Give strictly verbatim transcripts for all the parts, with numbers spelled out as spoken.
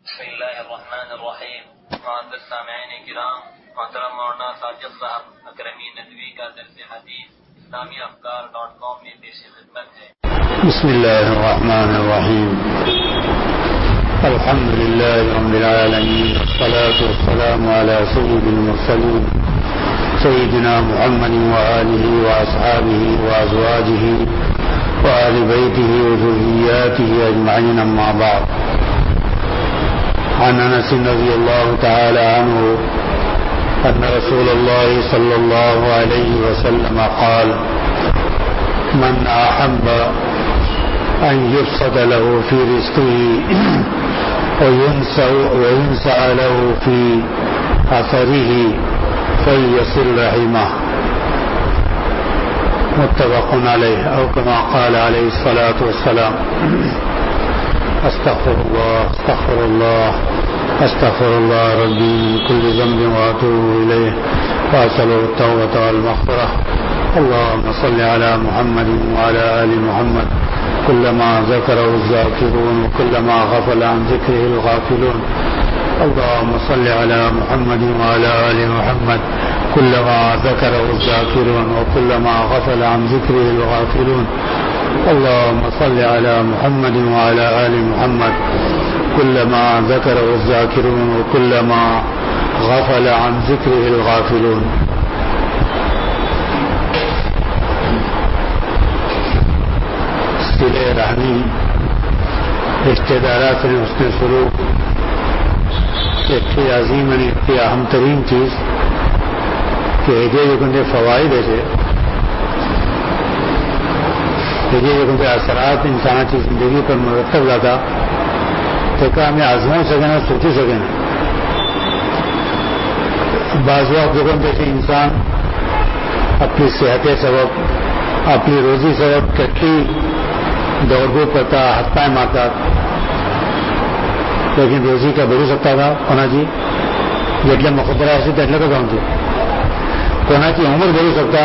بسم اللہ الرحمن الرحیم. معزز سامعین کرام، محترم مولانا ساجد صاحب اکرمی ندوی کا درس حدیث اسلامی افکار ڈاٹ کام میں پیش خدمت ہے. بسم اللہ الرحمن الرحیم. الحمد للہ رب العالمین، والصلاة والسلام علی سید المرسلین سیدنا محمد وآلہ واصحابہ وازواجہ وآل بیتہ وذریاتہ اجمعین، اما بعد. عن انس رضی اللہ تعالی عنہ ان رسول اللہ صلی اللہ علیہ وسلم قال: من احب ان يبسط له في رزقه وينسأ له في اثره فليصل رحمه. متفق علیہ، او كما قال علیہ الصلاة والسلام. استغفر الله استغفر الله استغفر الله ربي من كل ذنب واتوب اليه واسأله التوبة والمغفرة. اللهم صل على محمد وعلى ال محمد كلما ذكره الذاكرون وكلما غفل عن ذكره الغافلون. اللهم صل على محمد وعلى ال محمد كلما ذكره الذاكرون وكلما غفل عن ذكره الغافلون. اللهم صل على محمد وعلى آل محمد كلما ذكره الذاكرون وكلما غفل عن ذكره الغافلون. صلہ رحمی، رشتہ دارات سے حسن سلوک ایک عظیم اور ایک اہم ترین چیز کہ جو کندے فوائد ہے جو اثرات انسان کی زندگی پر مرتب لاتا تو کہ ہمیں آزما سکیں نا، سوچی سکیں. بعض وقت جو جیسے انسان اپنی صحت سبب، اپنی روزی سبب کٹھی دوڑ دھوپ کرتا، ہاتھ پائے مارتا، لیکن روزی کا بڑھ سکتا تھا کونا جی جتنے مقدرہ ایسے تو اتنے کا کام تھی. کونا کی عمر بڑھ سکتا،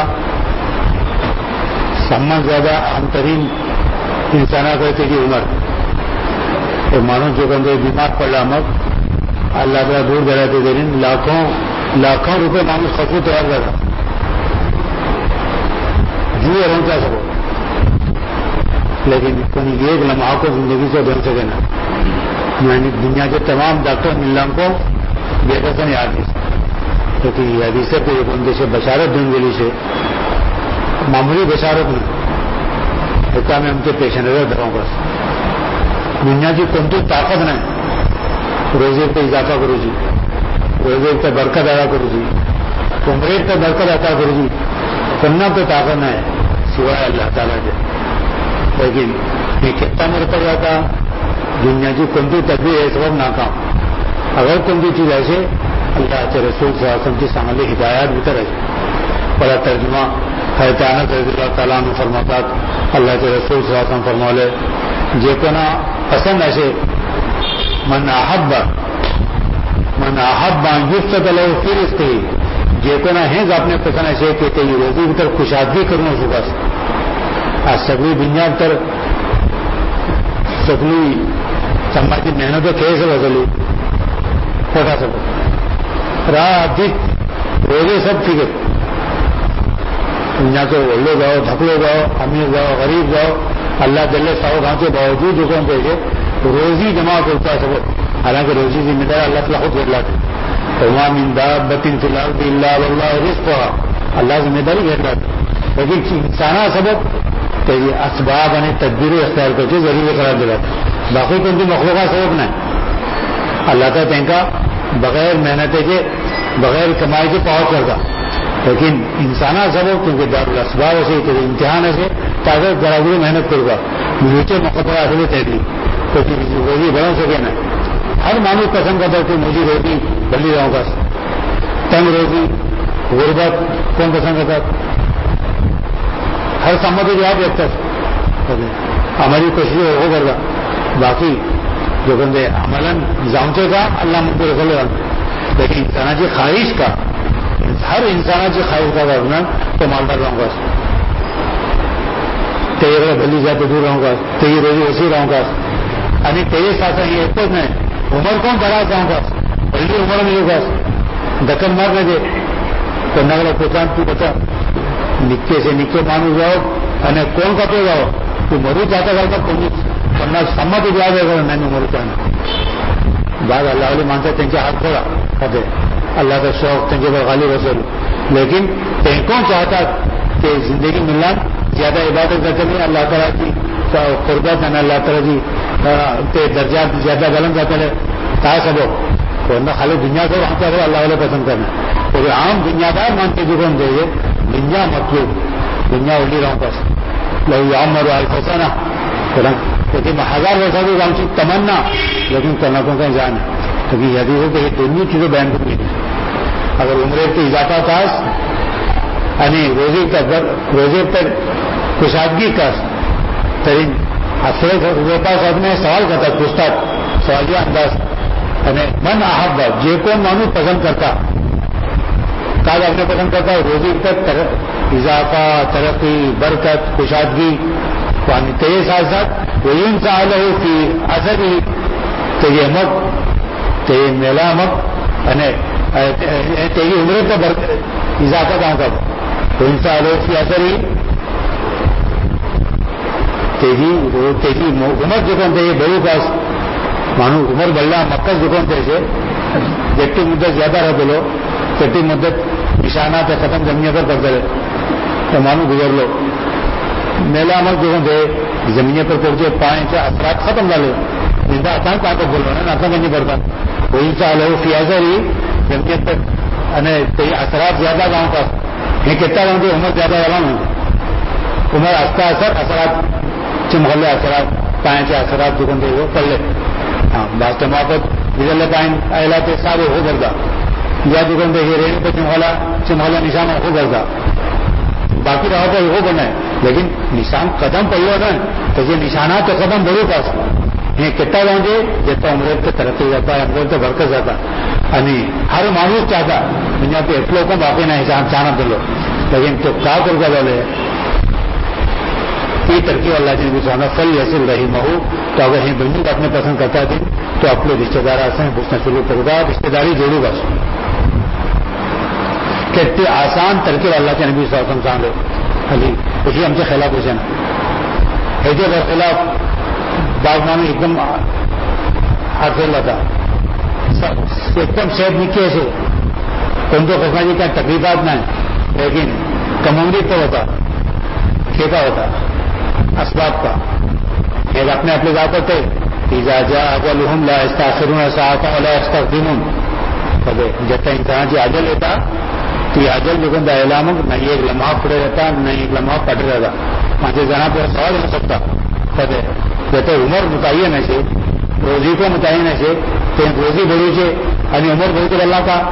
سمان زیادہ اہم ترین انسان کہتے کہ عمر تو مانو جو کہ بیمار پڑا مت اللہ تعالیٰ دور گراتے دے رہے لاکھوں لاکھوں روپے مانوس خرچ تیار کرتا جو رہوں کیا سکو، لیکن ایک لمحہ کو زندگی سے بن سکے نا. یعنی دنیا کے تمام ڈاکٹر ملام کو بے پسند یاد ہے کیونکہ یہ حدیث کو ایک بندے سے بشارت دن گلی سے معمولی بشارت نہیں ہوتا میں ہم کے پیش نظر دراؤں گا. دنیا کی کوئی طاقت نہیں روزے پہ اضافہ کرو جی، روزے پہ برکت ادا کرو جی، عمرے پہ برکت ادا کرو جی، کرنا تو طاقت نہ ہے سوائے اللہ تعالیٰ کے. لیکن یہ کتنا میرے پر جاتا دنیا کی کوئی تدبیر ہے سبب ناکام. اگر کوئی چیز ایسے اللہ کے رسول صلی اللہ علیہ وسلم کی سامنے ہدایات بھی طرح بڑا ترجمہ حیرتانت رضی اللہ تعالیٰ عنہ فرماتا اللہ کے رسول صلی اللہ علیہ وسلم فرمولے جے کنا پسند ایسے من احب من احب ان یبسط له فی رزقه جے کنا ہیں اپنے پسند ایسے کہتے یہ روزی بھی تر خوشادگی کرنا صبح سے آج سگلی دنیا تر سگلی سماجی محنت کیسے وزلی پھوٹا سب راہ دن روزے سب ٹھیک ہے. دنیا کو لو جاؤ دھکلو جاؤ امیر جاؤ غریب جاؤ اللہ جل ساؤ گاؤں کے باوجود جو کہتے ہیں روزی جمع کرتا ہے سب. حالانکہ روزی ذمہ دار اللہ تعالیٰ خود کر لاتے تمام امداد بتن فی الارض الا واللہ رزقها اللہ ذمہ داری گھر لاتے. لیکن انسانہ سبب کہ یہ اسباب یعنی تدبیر اختیار کر کے ذریعے قرار دلاتے باقی کوئی مخلوقات سبب نہیں. اللہ تعالیٰ تنکا بغیر محنت کے بغیر کمائی کے پاؤ کرتا لیکن انسانہ سبب کیونکہ دار الاسباب سے امتحان ایسے تاکہ برابری محنت کروں گا نیچے مقدرہ اصل تحریر تو روزی بڑھا سکے نا. ہر مانو پسند کرتا کہ مجھے روزی بلی رہوں گا تنگ روزی غربت کون پسند کرتا ہر سمت جواب دیکھتا ہماری کوشش وہ کرتا باقی جو بندے عملاً جانتے کا اللہ مجھے رسول لیکن انسانہ کی خواہش کا ہر انسانہ کی خواہش کا کرنا تو مالدار رہوں گا تیرے بلی جاتے دور رہوں گا تیری روزی وسیع رہوں گا ابھی تیرے ساتھ یہ ایک نہیں عمر کون بڑا جاؤں گا پہلی عمر میرے پاس دکن مار لگے تو نگڑا پوچھا تو بتا نکے سے نکے مانو جاؤ અને કોણ કહેતો જાઓ તું મરું ચાહતા કરતા કોણ કોणा સંમત વ્યાજ वगैरे नाही मरू चाहना بعد اللہ علیہ مانتا त्यांचे हात खोला कहते اللہ کا شوق त्यांच्यावर غالب असेल لیکن کہیں کون چاہتا کہ زندگی ملنا زیادہ عبادت کرتے نہیں اللہ تعالیٰ کی قربت ہے اللہ تعالیٰ جی کے درجات زیادہ بلند کرتے ہیں تا سبو ورنہ خالی دنیا کو وہاں چاہتے اللہ والے پسند کرنا تو عام دنیا دار مانتے جو کون دے دنیا مطلوب دنیا اڑی رہا ہوں بس لو عمر الفسانہ لیکن ہزار ویسا بھی ہم چیز تمنا لیکن کرنا کا جان ہے کیونکہ یدی ہو کہ یہ دونوں چیزیں بیان کرنی اگر عمرے کے اضافہ کا یعنی روزے کا روزے پر کشادگی کا ترین اصل پاس آدمی سوال کرتا پوچھتا سوالیہ انداز یعنی من احب جو کون مانو پسند کرتا کاج آپ نے پسند کرتا ہے روزی تک اضافہ ترقی برکت کشادگی پانی تیرے ساتھ ساتھ وہ ان سے آلہ ہو کہ اثر ہی تیری مک تیری میلا مک تیری عمر کا برکت اضافہ کہاں کا تو ان سے آلہ کی اثر ہی تیری تیری عمر جو کون تھے بڑوں پاس مانو عمر بڑھنا مکہ جو کون تھے جتنی مدت زیادہ رہ بولو چٹی مدت نشانات ختم زمین پر کر دے تو مانو گزر لو میلہ عمل جو دے زمین پر پہنچے پانچ اثرات ختم ڈالے زندہ آسان کہاں تک بول رہا ہے آسان نہیں پڑتا وہی سا لو فیاضر ہی زمین پر کئی اثرات زیادہ گاؤں کا یہ کہتا ہوں کہ عمر زیادہ والا ہوں عمر آستہ اثر اثرات چمغلے اثرات پانچ اثرات جو دے وہ کر لے ہاں بات ماپت گزر پائن اہلاتے سارے ہو کرتا یا جو دے ریڑھی پہ چمغلا چمغلا نشان ہو کرتا باقی رہا تو وہ بنا ہے لیکن نشان قدم پہلے ہوتا ہے تو یہ نشانات تو قدم بڑوں پاس یہ کتنا ہوں گے جتنا عمر سے ترقی جاتا ہے عمر سے برکت جاتا یعنی ہر مانوس چاہتا دنیا پہ ایٹلوں کو باقی نہ حساب چاہنا دلو لیکن تو کا کر کے بولے یہ ترقی اللہ جی بھی چاہنا فل حاصل رہی مہو تو اگر یہ بندی کو اپنے پسند کرتا تھی تو اپنے رشتے دار آتے ہیں پوچھنا شروع کرتا رشتے داری جوڑوں گا کتنے آسان ترکیب اللہ کے نبی صلی اللہ علیہ وسلم چاہے علی اسی ہم سے خلاف پوچھے نا حیدے کا خلاف باغمان ایک دم ہاتھ لگا ایک دم صحت نکے سے کون تو کھسنا جی کا تقریبات نہ ہے لیکن کمنگی تو ہوتا کھیتا ہوتا اسباب کا ایک اپنے اپنے جا کر تھے اجلهم لا يستاخرون ساعة ولا يستقدمون جب تک انسان جی اجل لیتا تو یہ اجل جو ہے اعلان نہ یہ ایک لمحہ پڑے رہتا نہ ایک لمحہ پڑ رہتا وہاں سے جانا پہ سوال ہو سکتا پتے جیسے عمر متعین ہے روزی کو متعین ہے تو روزی بڑی سے یعنی عمر بڑی تو اللہ کا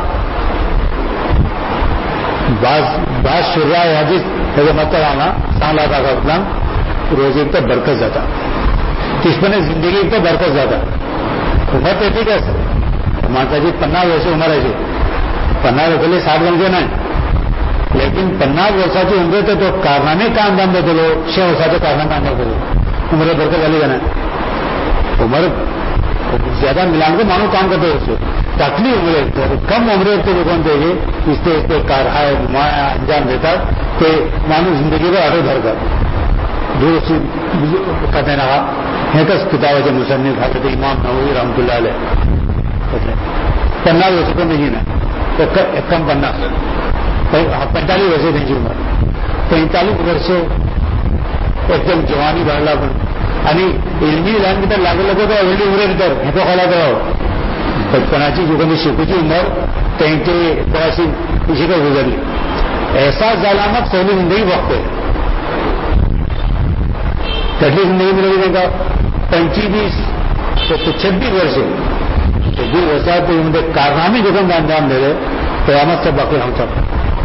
بعض بعض شرع حدیث جیسے مطلب آنا سال آتا کا اسلام روزی تو برکت جاتا کس پر زندگی تو برکت جاتا عمر تو ٹھیک ہے ماتا جی پناہ ویسے عمر ہے پناہ پہلے ساٹھ بن کے نہ لیکن پناہ ویسا جو عمرے تھے تو کارنامے کا اندام دے دو چھ ویسا تو کارنامے اندام دے دو عمر برکت والی جانا عمر زیادہ ملان کو مانو کام کرتے اس سے تکلی عمرے کم عمرے کے لوگوں دے گے اس سے اس پہ کارہائے نمایاں انجام دیتا کہ مانو زندگی کو آگے بھر کر دور سے کہتے رہا ہے کس کتاب سے مصنف حضرت امام نووی رحمۃ اللہ علیہ پناہ ویسے تو نہیں نا تو کم پناہ پینتالیس ویسے نہیں عمر پینتالیس ورष ایک دم جوانی بڑھلا بن یعنی علمی لائن کی طرح لاگے لگے تو علمی عمرے کی طرف ہیپو خلا کرو بچپناچی جو کہ شکوچی عمر تینتے براسی اسی کو گزری ایسا ظالمت سہلی زندگی وقت ہے کٹلی زندگی میں لگے گا پنچیس تو چھبیس ورष چھبیس ورषات تو ان کے کارنامے جو ہم انجام دے رہے قیامت سے باقی ہم سب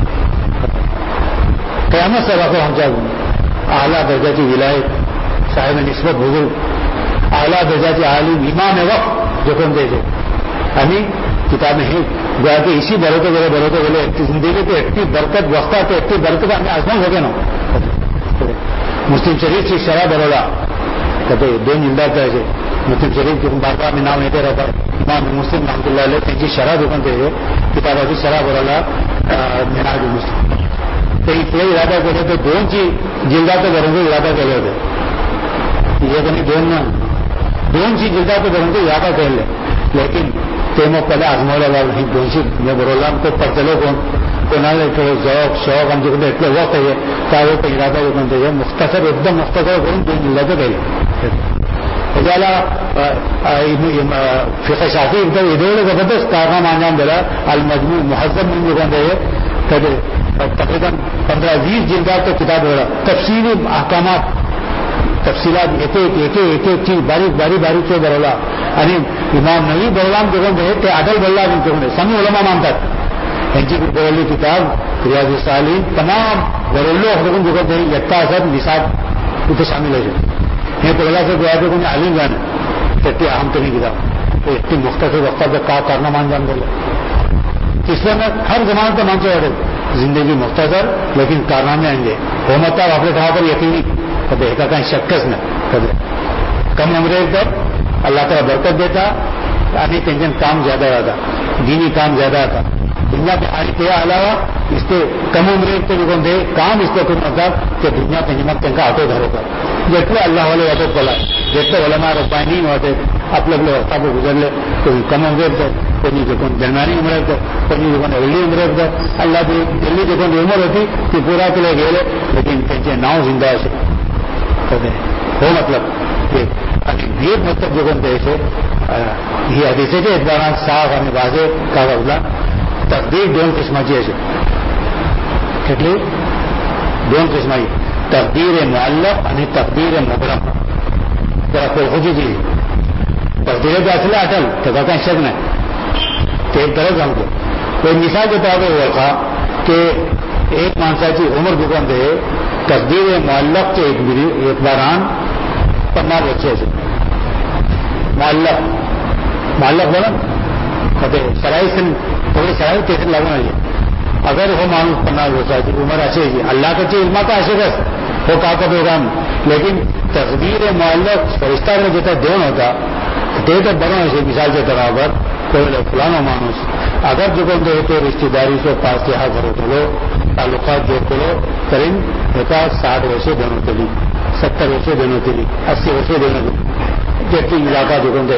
قیامت سے باقی ہم سب اعلیٰ درجہ کی ولایت صاحب نسبت بزرگ اعلیٰ درجہ کے عالم امام وقت جو ہم دے دے یعنی کتابیں ہیں گویا کہ اسی بڑھتے بڑے بڑھتے بولے زندگی کو اتنی برکت وقت تو اتنی برکت ہمیں آسمان ہو گیا نا مسلم شریف کی شرح برولا کہتے دو ملتا ہے مسلم شریف کی بار بار میں نام لیتے رہتا ہے امام مسلم رحمۃ اللہ علیہ تینچی شرح دکان دے کتاب ابھی شرح بولا مناج مسلم تو یہ ارادہ کرے تو دون چیز جلدا تو کریں گے ارادہ کر لے یہ کہ دون نہ دون چیز جلدا تو کریں گے ارادہ کر لے لیکن تیمو پہلے آزمو لگا نہیں دون سی میں برولا کو پڑھتے کون کو نہ تھوڑے ذوق شوق ہم جو اتنے وقت ہے تاکہ کوئی ارادہ جو بنتے ہیں مختصر ایک دم مختصر کروں دون جلدا تو پہلے اجالا فقہ شافی ادھر زبردست کارنامہ انجام دلا المجموع مہذب من جو بنتے ہیں تقریباً پندرہ بیس جلدات تو کتاب ہو رہا تفصیلی احکامات تفصیلات ایک ایک ایک ایک ایک چیز باریک باریک باریک سے برولا یعنی امام نوی بولام جو کہ عدل بلّہ بھی جو سمی علماء مانتا ان کی برولی کتاب ریاض الصالحین تمام برولو حکم جو کہ یکتا سب نصاب اتنے شامل ہے یہ پہلا سے گیا کہ انہیں عالم جانا اتنی اہم ترین کتاب تو اتنی مختصر وقت پہ کا کرنا مان جان دے اس میں ہر زمانے کا مان چاہے زندگی مختصر لیکن کارنامے آئیں گے وہ مطلب آپ نے کہا پر یقینی کبھی ایک کہیں شکست نہ کبھی کم عمرے پر اللہ تعالیٰ برکت دیتا یعنی ٹینشن کام زیادہ رہتا دینی کام زیادہ تھا دنیا کے آنے کے علاوہ اس کے کم عمرے کے جو دے کام اس کو کچھ ہوتا کہ دنیا کے نمک کا آٹو گھروں کا جتنے اللہ والے آٹو پلا جتنے علماء رفائی نہیں ہوتے اپنے اپنے وقت کو گزر لے کوئی کم عمرے پر کوئی جو درمیانی عمرے پر کوئی جو اگلی عمرے پر اللہ کی دلی جو عمر ہوتی کہ پورا کے لیے گئے لیکن ٹینشن ناؤ زندہ سے وہ مطلب یہ مطلب جو بنتے سے یہ حدیث ہے کہ ایک بار صاف ہمیں واضح کا بولا تقدیر دون قسم چیز کتنی دون قسم تقدیر معلق یعنی تقدیر مبرم ذرا کوئی خوشی چیز تقدیر کا اصل اٹل تو کہتے ہیں شک نہیں تو ایک طرح ہم کو کوئی مثال کے طور پر ہوا تھا کہ ایک مانساچی عمر دکان دے تقدیر معلق کے ایک باران پناہ بچے سے معلق معلق بولا کہتے سرائی سے تھوڑی سرائی کیسے لگنا ہے اگر وہ مانوس پناہ بچا جی عمر اچھے جی اللہ کا چیز علما کا ایسے بس وہ کا پروگرام لیکن تقدیر معلق فرشتہ میں جتنا دون ہوتا دے تو بڑوں ایسے مثال کے برابر کوئی فلانا مانوس اگر جو دے تو رشتے داری سے پاس کے ہاتھ گھروں چلو تعلقات جو کرو کریں ہوتا ساٹھ ویسے دونوں کے لیے ستر ویسے دونوں کے لیے اسی ویسے دونوں کے لیے جتنی علاقہ جو دے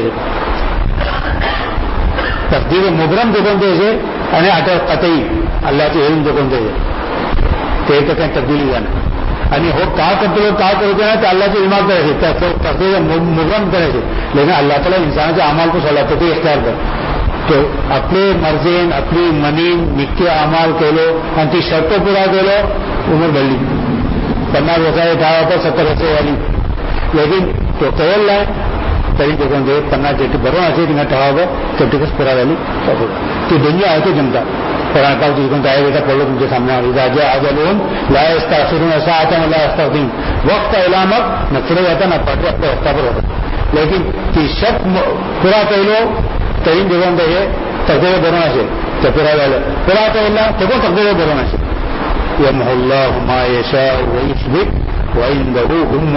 تقدیر مبرم جو دے سے انہیں اٹل قطعی اللہ کے علم جو دے تو ایک کہیں تبدیلی جانا یعنی وہ کا کرتے کا کرتے نا تو اللہ کے علم کرے سے تقدیر مبرم کرے سے لیکن اللہ تعالیٰ انسان کے اعمال کو صلاحیت اختیار کر تو اپنے مرزین اپنی منین نکے اعمال کہہ لو انتی شرطوں پورا کہہ لو عمر بڑی پناہ وسائل اٹھارہ پر ستر وسے والی لیکن تو قول لائے تری جو دے پناہ جیٹی بڑوں ایسے دن ٹھہرا ہوا تو ٹکس پورا والی تو دنیا ہے تو جمتا قرآن پاک جس کو آئے بیٹا پڑھو تم کے سامنے آ رہی اجلون لا استغفرون ایسا آتا ہے لا استغفرون وقت علامت نہ پھرے جاتا نہ پڑھ اپنے وقت پر ہوتا لیکن کہ شک پورا کہہ لو ترین جگہوں پہ یہ تقدیر برونا سے تو پورا والے پورا تو اللہ تو کو تقدیر برونا سے یمحو اللہ ما یشاء ویثبت وعنده ام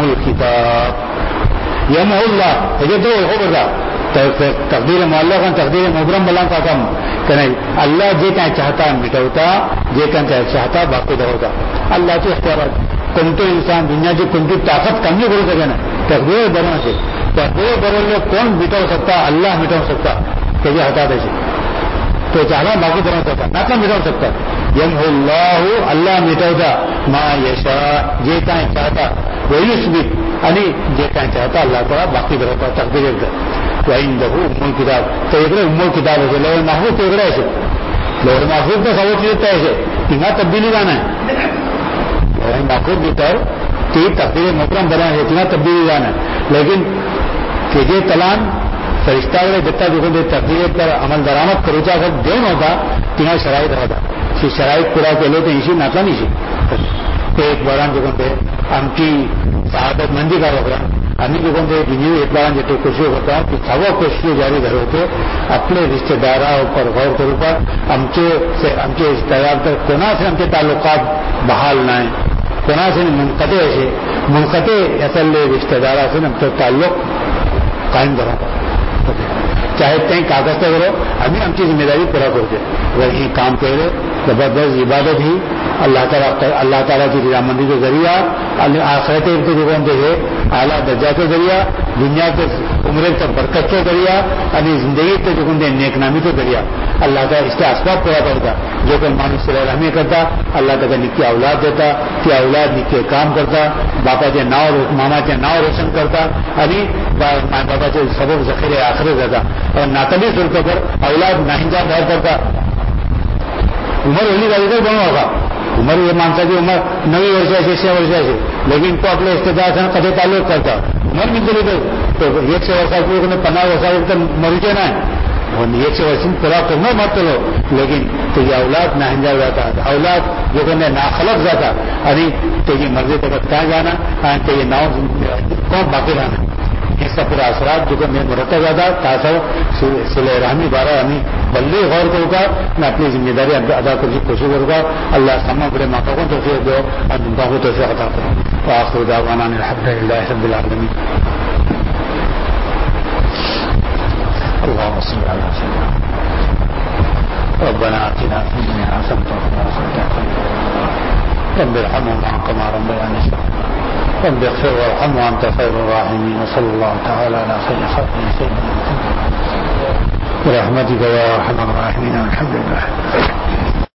الکتاب یمحو اللہ یہ تو ہو گا تقدیر معلق تقدیر مبرم بلان کا کم کہ نہیں اللہ جے کہیں چاہتا مٹوتا جے کہیں چاہتا باقی ہوتا اللہ کے اختیارات کن تو انسان دنیا کی کن کی طاقت کم نہیں بول سکے نا تقدیر برونا سے تقدیر برول کون مٹا سکتا اللہ مٹا سکتا کہ یہ ہٹا دے تو چاہنا باقی بنا سکتا نہ کم مٹا سکتا یمحو اللہ اللہ مٹوتا ما یشاء جے کہیں چاہتا ویثبت یعنی جے کہیں چاہتا اللہ تعالیٰ باقی بناتا تقدیر وعنده ام الکتاب تو ایک ام الکتاب ہے لوح محفوظ تو ایک ایسے لوح محفوظ کا سب چیز ہے ایسے تنہا تبدیلی جانا ہے لوح محفوظ بھی کر کہ تقدیر محترم بنا ہے تنہا تبدیلی جانا ہے لیکن کہ یہ تلان فرشتہ والے جتنا جو تقدیر پر عمل درآمد کروچا کر دون ہوتا تنہا شرائط رہتا کہ شرائط پورا کے لو تو اسی ناتا نہیں سی ایک باران جو کہتے ہم کی سعادت مندی کا وغیرہ ہمیں جو کہتے ہیں ایک بار جتنے خوشی ہوتا کہ سب خوشی جاری گھر ہوتے اپنے رشتے داروں پر غور کرو پر ہم کے ہم کے رشتے دار تک کونا سے ہم کے تعلقات بحال نہ ہیں کونا سے منقطع ایسے منقطع اصل رشتے دار سے ہم کے تعلق قائم کروں گا. چاہے تین کاغذ تک کرو ہمیں ہم کی ذمہ داری پورا کر دے. اگر یہ کام کرے زبردست عبادت ہی اللہ تعالیٰ اللہ تعالیٰ کی رضامندی کے ذریعہ آخرت دے اعلیٰ درجہ کے ذریعہ دنیا کے عمر تک برکت کے ذریعہ یعنی زندگی کے جو نیک نامی کے ذریعہ اللہ تعالیٰ اس کے اسباب پورا کرتا. جو کہ مانو صلی رحمی کرتا اللہ تعالیٰ نکی اولاد دیتا کہ اولاد نکے کام کرتا باپا کے ناؤ ماما کے ناؤ روشن کرتا ابھی ماں بابا کے سبب ذخیرے آخرت دیتا اور ناتلی سر پر اولاد ناہنجا گھر کرتا. عمر ہولی گاڑی کو بنو ہوگا عمر یہ مانتا کہ عمر نوی ورشا سے چھ ورشا سے لیکن تو اپنے رشتے سے کدے تعلق کرتا عمر بھی چلی گئی تو ایک سو ورسا کی پندرہ ورسا تو مری کے نہ ایک سو ورس پورا کرنا مت چلو لیکن تو یہ اولاد ناہنجا جاتا اولاد جو کہ ناخلق جاتا ابھی تو یہ مرضی تک کہاں جانا تو یہ ناؤ کون باقی رہنا اس کا پورا اثرات جو کہ میں مرتب زیادہ تاثر صلح رحمی بارہ ہمیں بلے غور کروں گا میں اپنی ذمہ داری ادا کرنے کی کوشش کروں گا. اللہ سما بڑے ماتا کو توفیق دو اور دنیا کو توفیق عطا کروں. وآخر دعوانا الحمد للہ رب العالمین. اللهم صل على سيدنا ربنا آتنا في الدنيا حسنة وفي الآخرة حسنة رب ارحمهما كما ربياني صغيرا رب اغفر وارحم وأنت خير الراحمين. وصلى الله تعالى على خير خلقه سيدنا محمد برحمتك يا أرحم الراحمين. الحمد لله.